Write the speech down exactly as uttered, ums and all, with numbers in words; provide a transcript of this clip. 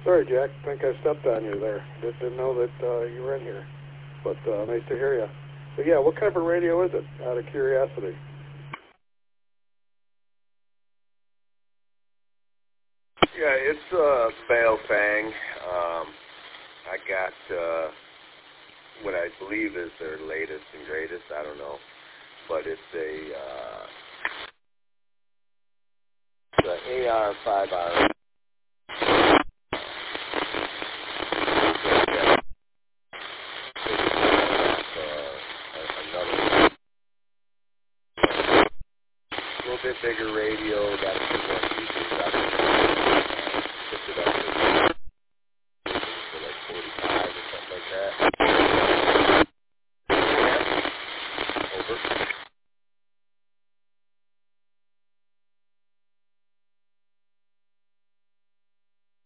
Sorry, Jack. I think I stepped on you there. Didn't, didn't know that uh, you were in here. But uh, nice to hear you. But yeah, what kind of a radio is it, out of curiosity? Yeah, it's uh, Baofeng. Um, I got uh, what I believe is their latest and greatest. I don't know. But it's a, uh, it's a A R five R. A little bit bigger radio, got a few more